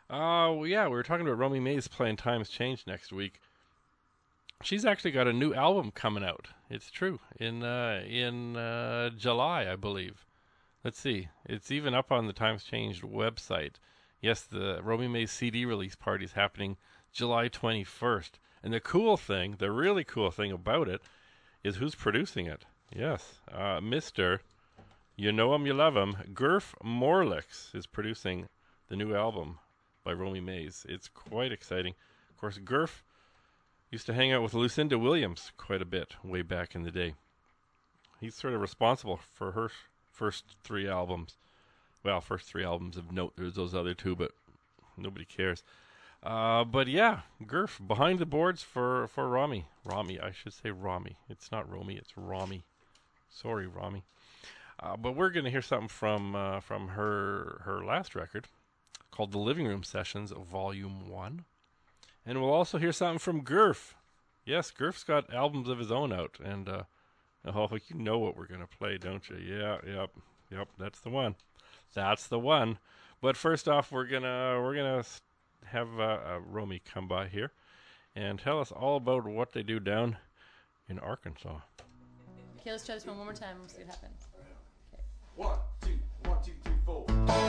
Well, yeah, we were talking about Romy Mays playing Times Change next week. She's actually got a new album coming out. It's true in July, I believe. Let's see. It's even up on the Times Change website. Yes, the Romy Mays CD release party is happening July 21st. And the cool thing, the really cool thing about it, is who's producing it. Yes, Mr. You know him, you love him. Gurf Morlix is producing the new album by Romy Mays. It's quite exciting. Of course, Gurf used to hang out with Lucinda Williams quite a bit way back in the day. He's sort of responsible for her first three albums. Well, first three albums of note. There's those other two, but nobody cares. But yeah, Gurf behind the boards for Romy. Romy, I should say Romy. It's not Romy, it's Romy. Sorry, Romy. But we're going to hear something from her last record called The Living Room Sessions Volume 1. And we'll also hear something from Gurf. Yes, Gurf's got albums of his own out. And you know what we're going to play, don't you? Yeah, yep, that's the one. That's the one. But first off, we're gonna have Romy come by here and tell us all about what they do down in Arkansas. Okay, let's try this one more time. We'll see what happens. Okay. 1, 2, 1, 2, 3, 4.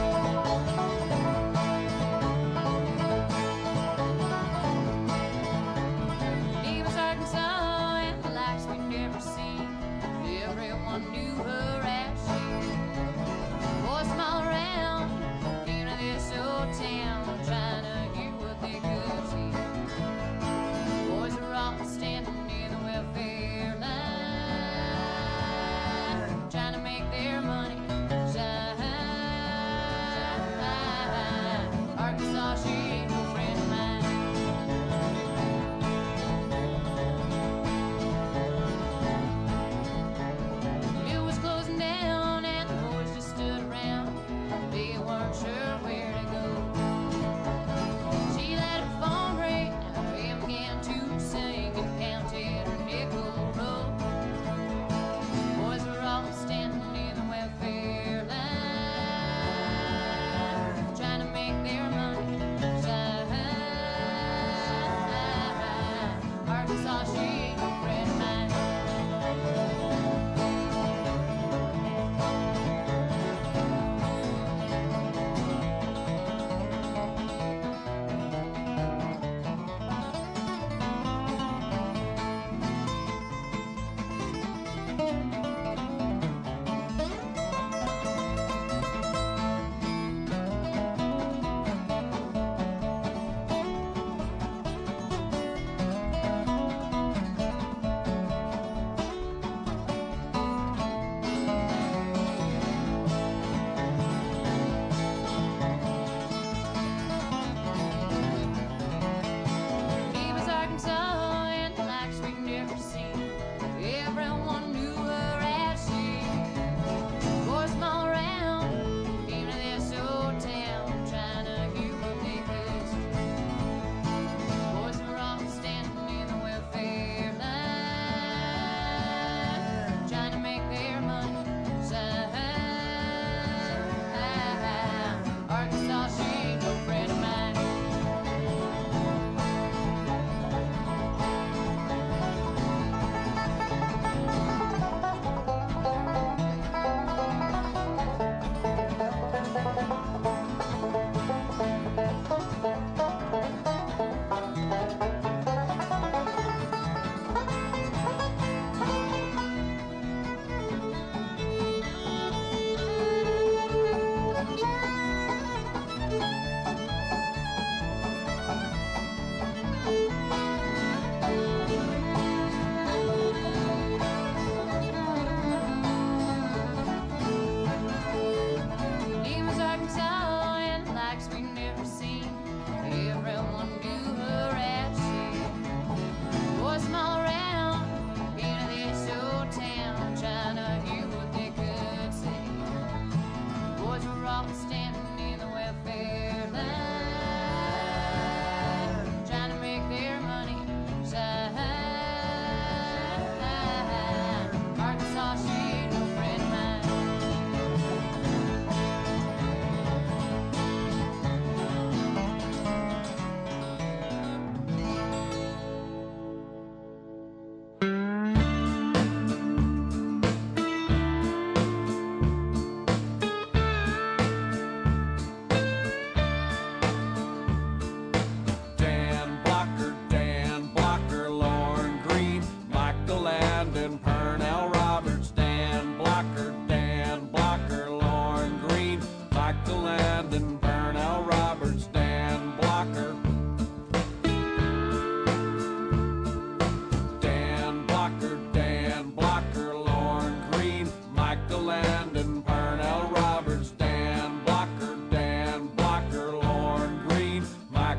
Name is Arkansas, and the lights we never seen. Everyone knew her as she. Boys from all around came to this old town, trying to hear what they could see. Boys are all standing in the welfare line, trying to make their money shine.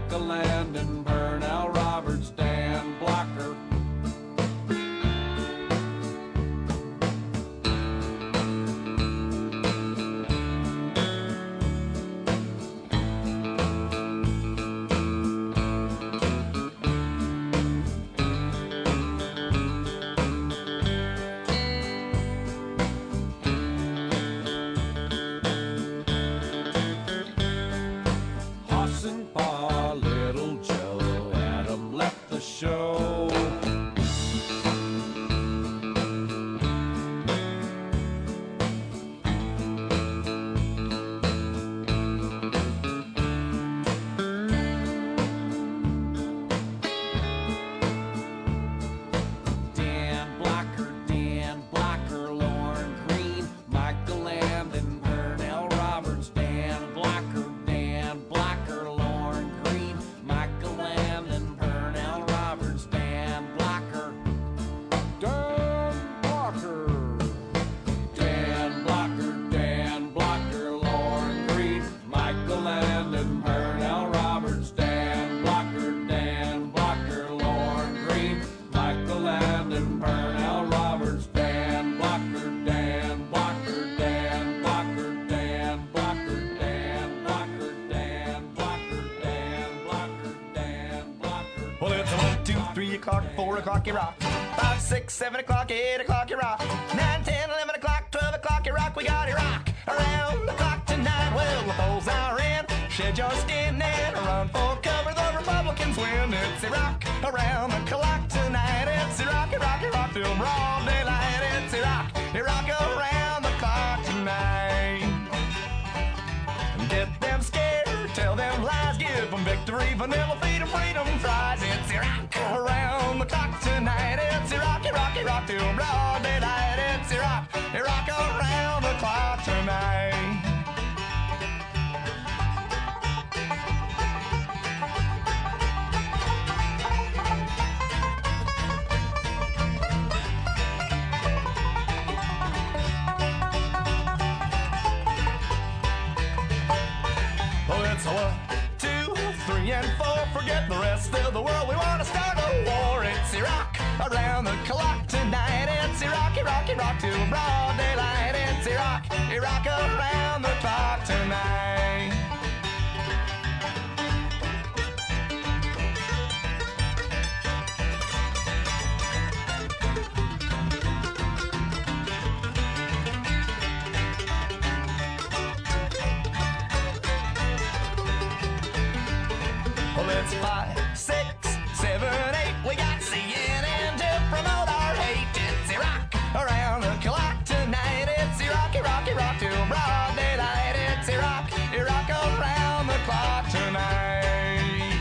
Michael Landon, Purnell Roberts, Dan Blocker. Hassan Pa, Little Joe, Adam left the show. Dan Blocker, Lorne Green, Michael Landon, Purnell Roberts, Dan Blocker, Lorne Green, Michael Landon, Purnell Roberts, Dan Blocker. Dan Blocker, Lorne Green, Michael Landon, Purnell Roberts, Dan Blocker, Lorne Green, Michael Landon, Purnell Roberts, Dan Blocker. Well, it's a 1, 2, 3 o'clock, 4 o'clock, you rock. 5, 6, 7 o'clock, 8 o'clock, you rock. 9, 10, 11 o'clock, 12 o'clock, you rock. We got you rock around the clock tonight. Well, the polls are in. Shed your skin and run for cover. The Republicans win. It's a rock around the clock tonight. It's a rock till broad daylight. It's a rock around the clock tonight. Get them scared, tell them lies, give them victory, vanilla, feed them freedom fries. It's a rock around the clock tonight. It's a rock till broad daylight. It's a rock around the clock tonight. Oh, it's a 1, 2, 3, and 4. Forget the rest of the world. We want to start a war. It's a rock around the clock tonight. It's a rock till broad daylight. It's a rock around the clock tonight. Well, it's 5, 6, 7, 8. We got CNN to promote our hate. It's a rock around the clock tonight. It's a rock till broad daylight. It's a rock around the clock tonight.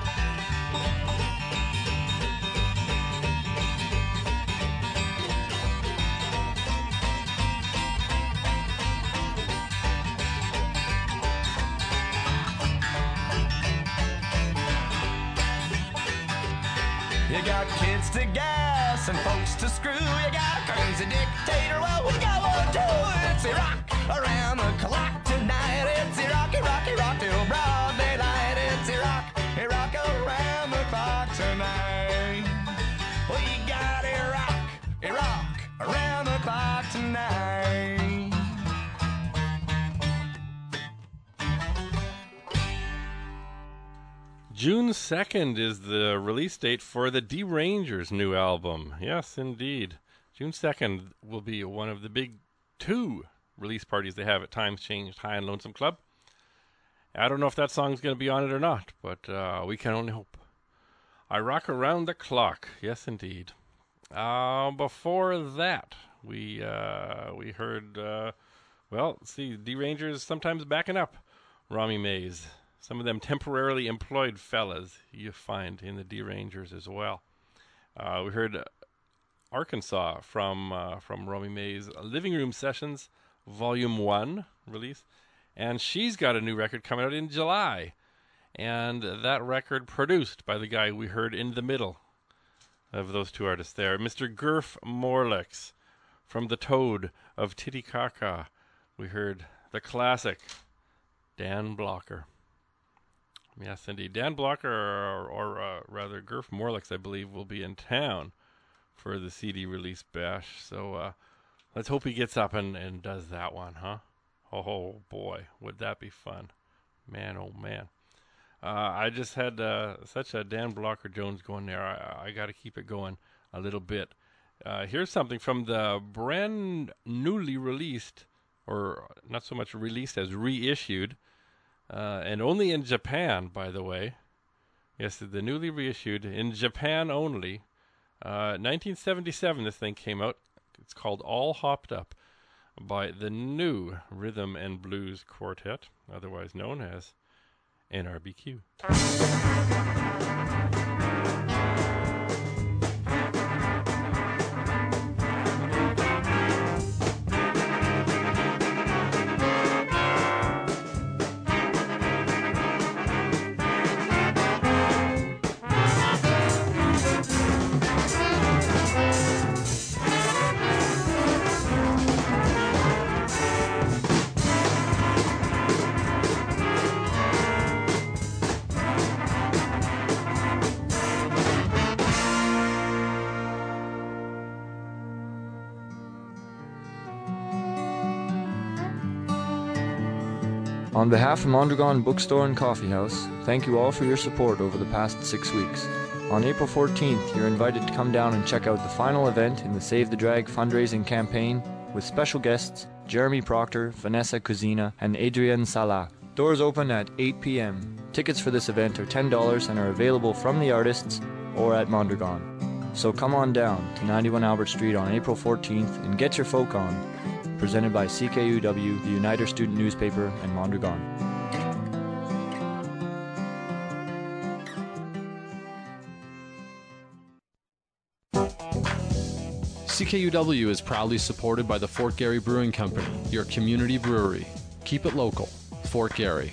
You got kids to gas and folks to screw. You got a crazy dictator. Well, we got one too. It's a rock around the clock tonight. It's a rock till broad daylight. It's a rock around the clock tonight. We got a rock around the clock tonight. June 2nd is the release date for the D-Rangers' new album. Yes, indeed. June 2nd will be one of the big 2 release parties they have at Times Changed High and Lonesome Club. I don't know if that song's going to be on it or not, but we can only hope. I Rock Around the Clock. Yes, indeed. Before that, we heard, D-Rangers sometimes backing up Romy Mays. Some of them temporarily employed fellas you find in the D-Rangers as well. We heard Arkansas from Romy Mays' Living Room Sessions, Volume 1 release. And she's got a new record coming out in July. And that record produced by the guy we heard in the middle of those 2 artists there, Mr. Gurf Morlix from the Toad of Titicaca. We heard the classic Dan Blocker. Yes, indeed. Dan Blocker, or rather Gurf Morlix, I believe, will be in town for the CD release bash. So let's hope he gets up and does that one, huh? Oh, boy, would that be fun. Man, oh, man. I just had such a Dan Blocker Jones going there. I got to keep it going a little bit. Here's something from the brand newly released, or not so much released as reissued, and only in Japan, by the way. Yes, the newly reissued, in Japan only. 1977, this thing came out. It's called All Hopped Up by the New Rhythm and Blues Quartet, otherwise known as NRBQ. On behalf of Mondragon Bookstore and Coffee House, thank you all for your support over the past 6 weeks. On April 14th, you're invited to come down and check out the final event in the Save the Drag fundraising campaign with special guests Jeremy Proctor, Vanessa Cuzina, and Adrienne Salah. Doors open at 8 p.m. Tickets for this event are $10 and are available from the artists or at Mondragon. So come on down to 91 Albert Street on April 14th and get your folk on. Presented by CKUW, the Uniter Student Newspaper, and Mondragon. CKUW is proudly supported by the Fort Garry Brewing Company, your community brewery. Keep it local. Fort Garry.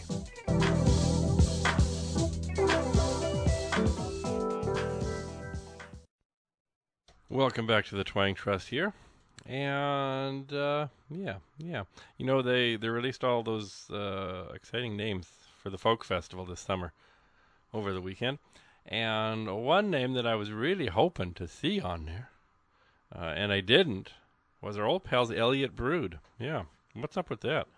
Welcome back to the Twang Trust here. And, yeah. You know, they released all those exciting names for the Folk Festival this summer over the weekend. And one name that I was really hoping to see on there, and I didn't, was our old pals Elliott Brood. Yeah, what's up with that?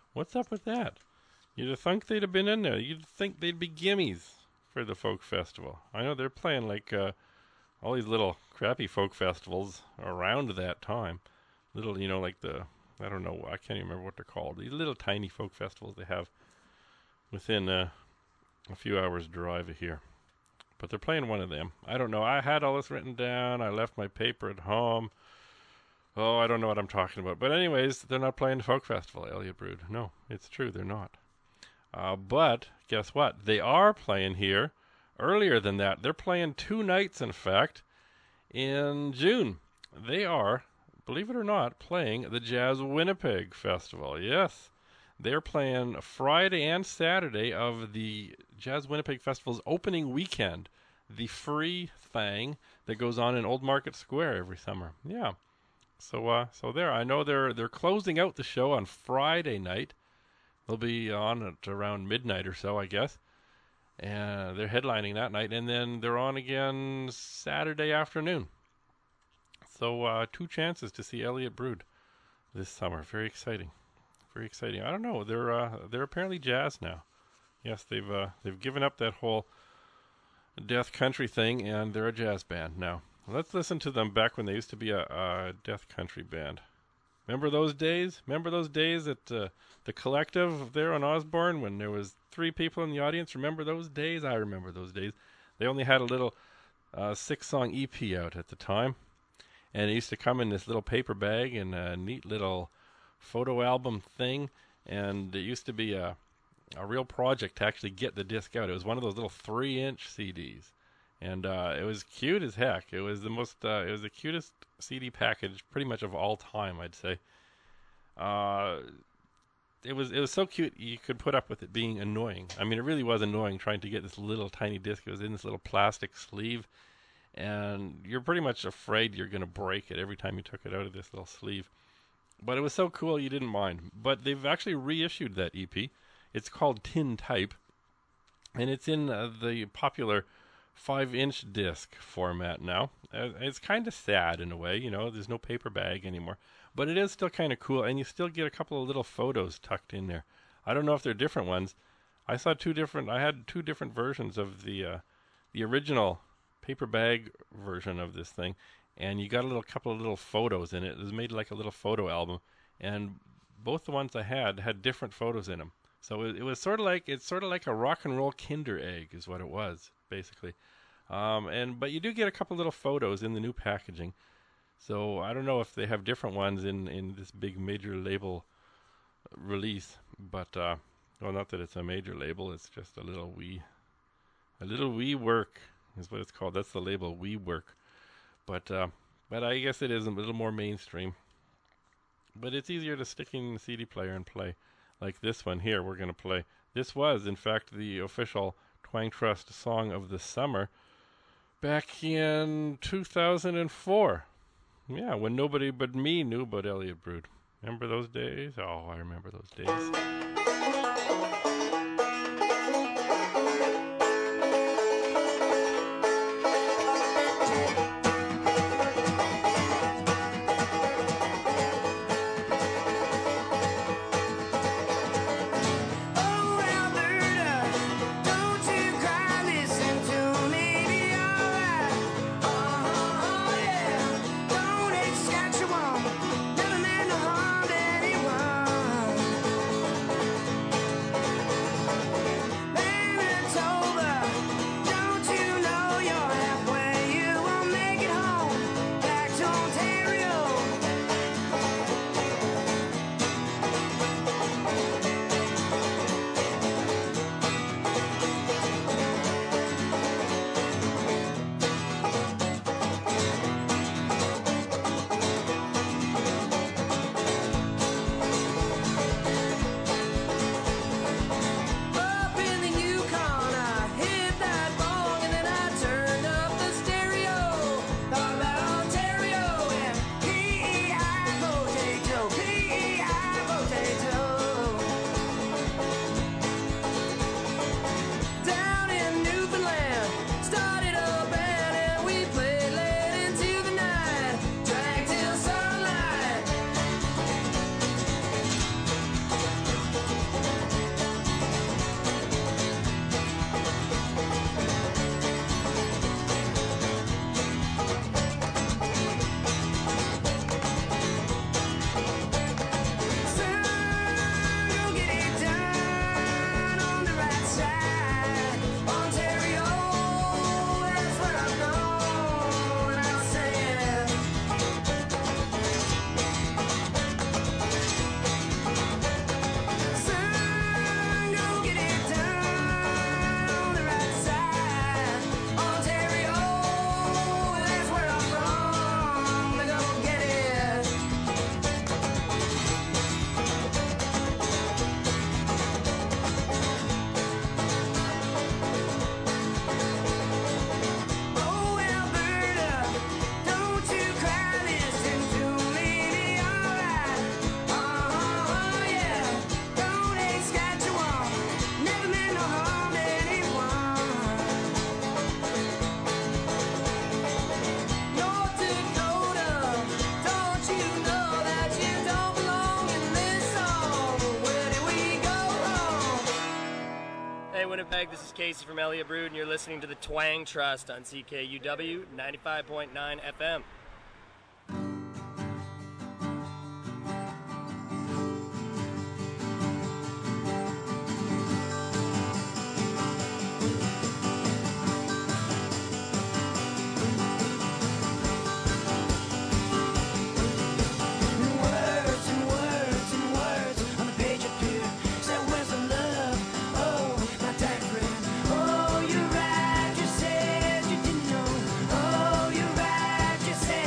You'd think they'd have been in there. You'd think they'd be gimmies for the Folk Festival. I know they're playing like all these little crappy folk festivals around that time. Little, you know, like I don't know, I can't even remember what they're called. These little tiny folk festivals they have within a few hours drive of here. But they're playing one of them. I don't know. I had all this written down. I left my paper at home. Oh, I don't know what I'm talking about. But anyways, they're not playing the folk festival, Elliott Brood. No, it's true, they're not. But guess what? They are playing here earlier than that. They're playing 2 nights, in fact, in June. They are, believe it or not, playing the Jazz Winnipeg Festival. Yes, they're playing Friday and Saturday of the Jazz Winnipeg Festival's opening weekend, the free thing that goes on in Old Market Square every summer. Yeah, so there. I know they're closing out the show on Friday night. They'll be on at around midnight or so, I guess. And they're headlining that night, and then they're on again Saturday afternoon. So 2 chances to see Elliott Brood this summer. Very exciting. Very exciting. I don't know. They're apparently jazz now. Yes, they've given up that whole death country thing, and they're a jazz band now. Let's listen to them back when they used to be a death country band. Remember those days? Remember those days at the Collective there on Osborne when there was 3 people in the audience? Remember those days? I remember those days. They only had a little 6-song EP out at the time, and it used to come in this little paper bag and a neat little photo album thing, and it used to be a real project to actually get the disc out. It was one of those little 3-inch CDs, and it was cute as heck. It was the cutest CD package pretty much of all time, I'd say. It was so cute you could put up with it being annoying. I mean, it really was annoying trying to get this little tiny disc. It was in this little plastic sleeve, and you're pretty much afraid you're going to break it every time you took it out of this little sleeve. But it was so cool you didn't mind. But they've actually reissued that EP. It's called Tin Type, and it's in the popular 5-inch disc format now. It's kind of sad in a way, there's no paper bag anymore, but it is still kind of cool, and you still get a couple of little photos tucked in there. I don't know if they're different ones. I had two different versions of the original paper bag version of this thing, and you got a couple of little photos in it. It was made like a little photo album, and both the ones I had different photos in them. So it was sort of like a rock and roll Kinder Egg is what it was, basically. But you do get a couple little photos in the new packaging. So I don't know if they have different ones in this big major label release, but well, not that it's a major label, it's just a little wee work is what it's called. That's the label, wee work. But I guess it is a little more mainstream. But it's easier to stick in the CD player and play. Like this one here we're going to play. This was, in fact, the official Twang Trust Song of the Summer back in 2004. Yeah, when nobody but me knew about Elliott Brood. Remember those days? Oh, I remember those days. Winnipeg, this is Casey from Elliott Brood, and you're listening to the Twang Trust on CKUW 95.9 FM. Oh, you're right, you said you didn't know. Oh, you're right, you said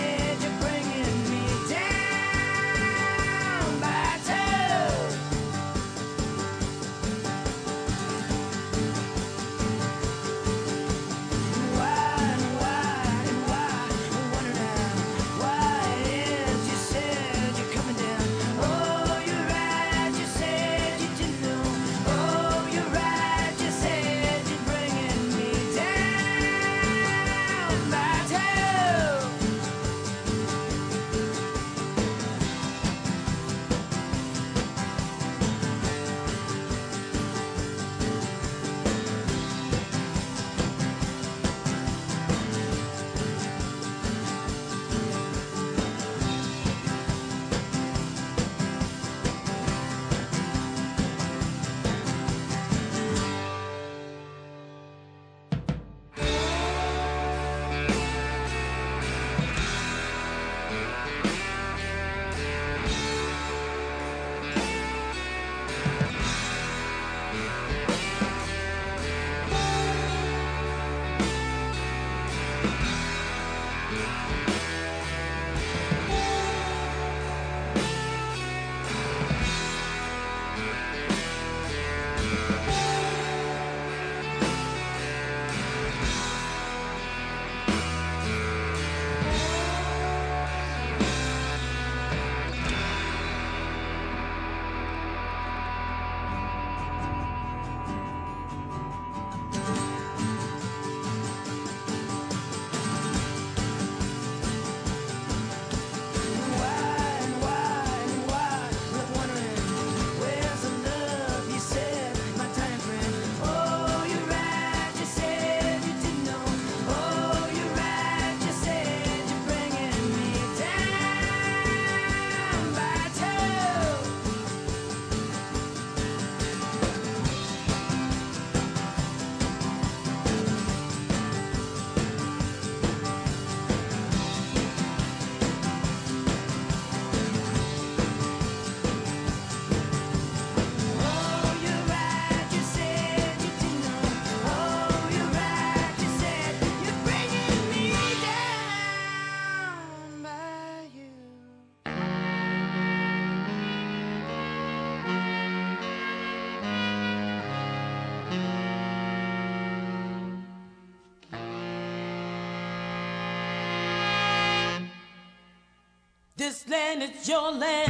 This land is your land.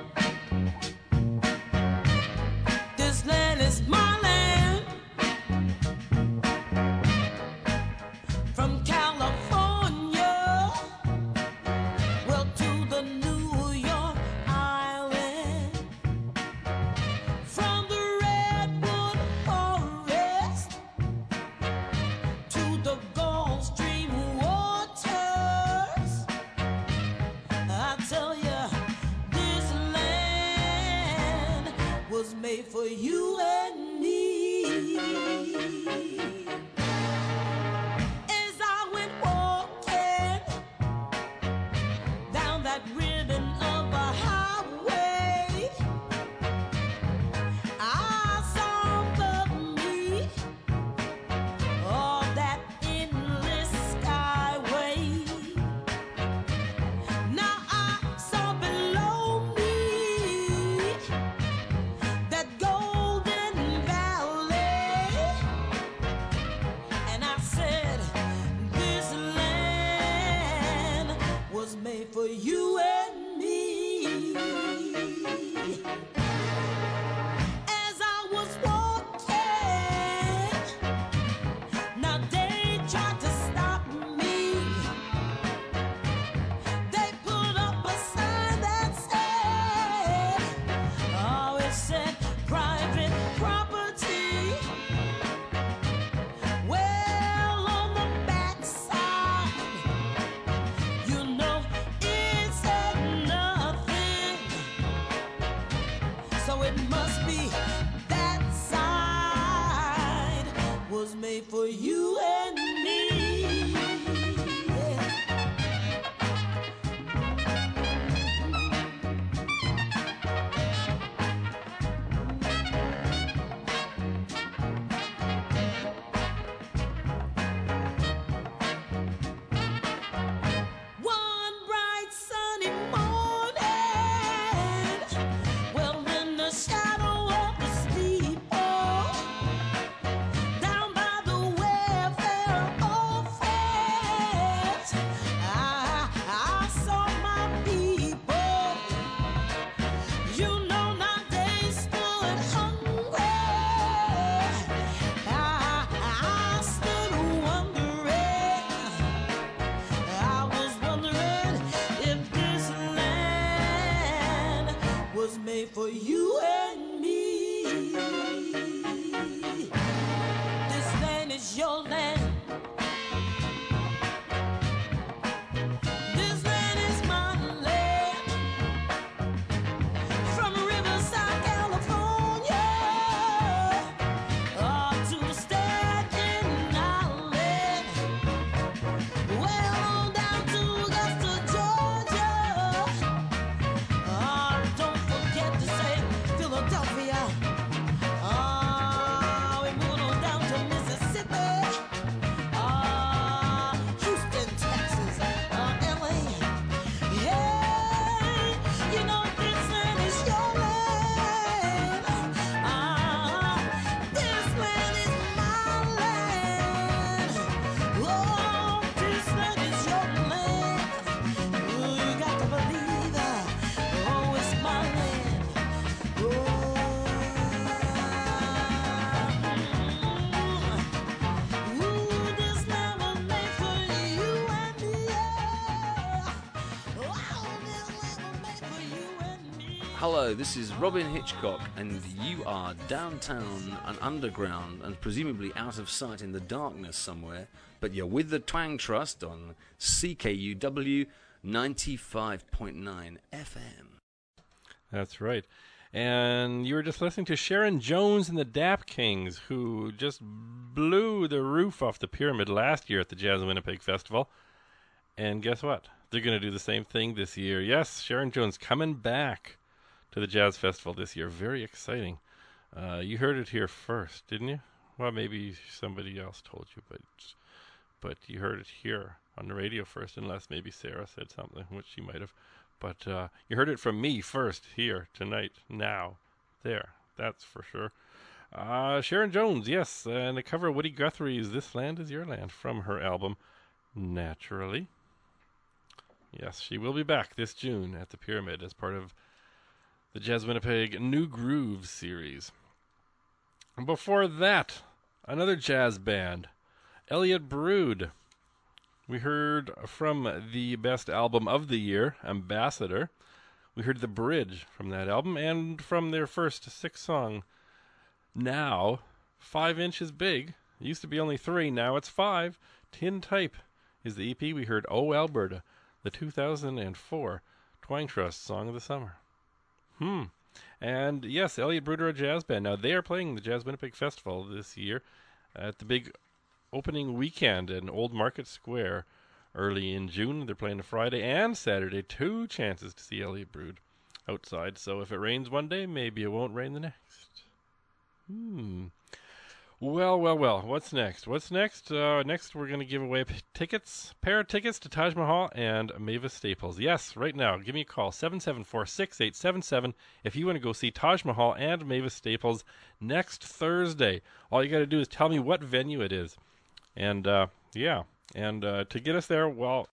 This land is my land. From California, well, to the New York Island. From the Redwood Forest to the Gulf Stream waters. I tell you, this land was made for you and me. As I went walking down that ribbon of a highway, I saw above me all that endless skyway. Now I saw below me that golden valley, and I said, this land was made for you and me. As I was walking, now they tried to stop me. They put up a sign that said, oh, it said private property. Well, on the backside, you know, it said nothing. So it must be that side was made for you and me. Yeah. One bright sunny morning, well, in the shadow of the steeple, down by the welfare office, I saw my people. You know, now they stood hungry. I stood wondering. I was wondering if this land was made for you and me. This land is your land. This land is my land. From Riverside, California, to the Staten Island. Well, on down to Augusta, Georgia. Don't forget to say Philadelphia. We moving on down to Mississippi. Houston, Texas, LA. Hey, you know this land is your land. This land is my land. Oh, this land is your land. You got to believe that. Oh, it's my land. This land was made for you and me. Oh, this land was made for you and me. Hello, this is Robin Hitchcock, and you are downtown and underground and presumably out of sight in the darkness somewhere, but you're with the Twang Trust on CKUW 95.9 FM. That's right. And you were just listening to Sharon Jones and the Dap Kings, who just blew the roof off the pyramid last year at the Jazz Winnipeg Festival. And guess what? They're going to do the same thing this year. Yes, Sharon Jones coming back to the Jazz Festival this year. Very exciting. You heard it here first, didn't you? Well, maybe somebody else told you, but you heard it here on the radio first, unless maybe Sarah said something, which she might have. But you heard it from me first here tonight, now, there. That's for sure. Sharon Jones, yes, and the cover of Woody Guthrie's This Land Is Your Land from her album Naturally. Yes, she will be back this June at the Pyramid as part of the Jazz Winnipeg New Grooves series. And before that, another jazz band, Elliott Brood. We heard from the best album of the year, Ambassador. We heard The Bridge from that album, and from their first 6-song, Now, 5 Inches Big. It used to be only 3, now it's 5. Tin Type is the EP. We heard Oh Alberta, the 2004 Twang Trust Song of the Summer. And yes, Elliott Brood are a jazz band. Now, they are playing the Jazz Winnipeg Festival this year at the big opening weekend in Old Market Square early in June. They're playing a Friday and Saturday. 2 chances to see Elliott Brood outside. So if it rains one day, maybe it won't rain the next. Well. What's next? Next we're going to give away pair of tickets to Taj Mahal and Mavis Staples. Yes, right now. Give me a call, 774-6877, if you want to go see Taj Mahal and Mavis Staples next Thursday. All you got to do is tell me what venue it is. And, to get us there, well,